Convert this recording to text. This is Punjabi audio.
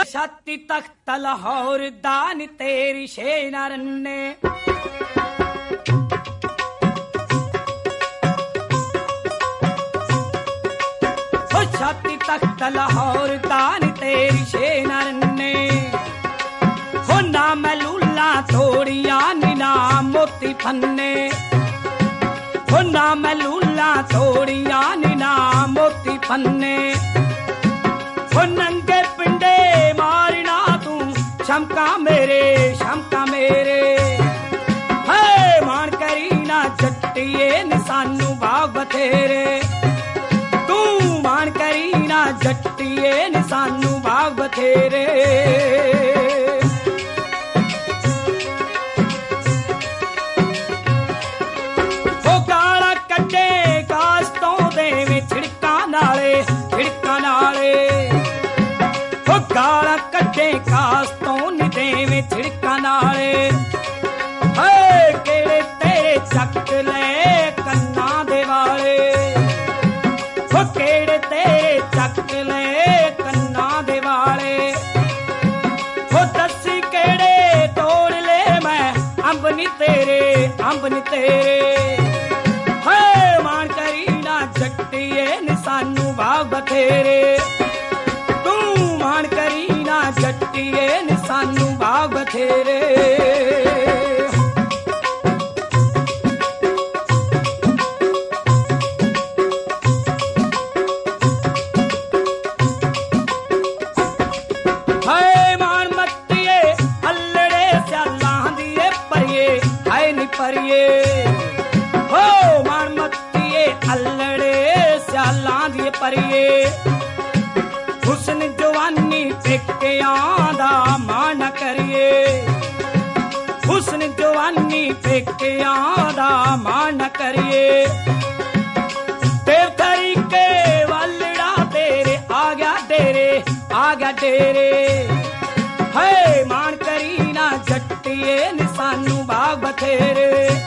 ਛਾਤੀ ਤਖਤ ਲਾਹੌਰ ਦਾਨ ਤੇਰੀ ਸ਼ੇਨਾ ਰੰਨੇ ਛਾਤੀ ਤਖਤ ਲਾਹੌਰ ਦਾਨ ਤੇਰੀ ਸ਼ੇਨਾ ਰੰਨੇ ਹੋ ਨਾ ਮਲੂਲਾ ਥੋੜੀਆਂ ਨੀ ਨਾ ਮੋਤੀ ਫੰਨੇ ਹੋ ਨਾ ਮਲੂਲਾ ਥੋੜੀਆਂ ਨੀ ਨਾ ਮੋਤੀ ਫੰਨੇ ਹੋ ਨੰਗੇ ਪਿੰਡੇ ਮਾਰਨਾ ਤੂੰ ਸ਼ਮਕਾ ਮੇਰੇ ਹੈ ਮਾਣ ਕਰੀ ਨਾ ਜੱਟੀਏ ਨੀ ਸਾਨੂੰ ਬਾਗ ਬਥੇਰੇ ਤੂੰ ਮਾਣ ਕਰੀ ਨਾ ਜੱਟੀਏ ਨੀ ਸਾਨੂੰ ਬਾਗ ਬਥੇਰੇ ਉਹ ਗਾਲਾਂ ਕੱਢੇ ਕਾਸ ਤੋਂ ਦੇਵੇਂ ਛਿੜਕਾਂ ਨਾਲੇ ਉਹ ਗਾਲਾਂ ਕੱਢੇ ਕਾਸ ਤੋਂ ਨੀ ਦੇਵੇਂ ਛਿੜਕਾਂ ਨਾਲੇ ਹਏ ਕਿਹੜੇ ਤੇਰੇ ਚੱਕ ਲੈ ਕੰਨਾਂ ਦੇ ਵਾਲੇ ਉਹ ਕਿਹੜੇ ਤੇਰੇ ਚੱਕ ਲੈ ਕੰਨਾਂ ਦੇ ਵਾਲੇ ਉਹ ਦੱਸੀ ਕਿਹੜੇ ਤੋੜ ਲੈ ਮੈਂ ਅੰਬ ਨੀ ਤੇਰੇ ਹਏ ਮਾਣ ਕਰੀ ਨਾ ਜੱਟੀਏ ਨੀ ਸਾਨੂੰ ਬਾਗ ਬਥੇਰੇ ਤੂੰ ਮਾਣ ਕਰੀ ਨਾ ਜੱਟੀਏ ਨੀ ਸਾਨੂੰ ਬਾਗ ਬਥੇਰੇ ਪਰੀਏ ਹੋ ਮਾਣ ਮੱਤੀਏ ਅਲੜੇ ਸਿਆਲਾਂ ਦੀ ਪਰੀਏ ਹੁਸਨ ਜਵਾਨੀ ਪੇਕਿਆਂ ਦਾ ਮਾਣ ਕਰੀਏ ਹੁਸਨ ਜਵਾਨੀ ਪੇਕਿਆਂ ਦਾ ਮਾਣ ਕਰੀਏ ਤੇ ਤਰੀਕੇ ਵੱਲੜਾ ਤੇਰੇ ਆ ਗਿਆ ਡੇਰੇ ਹਏ ਮਾਣ ਕਰੀ ਨਾ ਜੱਟੀਏ ਨੀ ਸਾਨੂੰ ਬਾਗ ਬਥੇਰੇ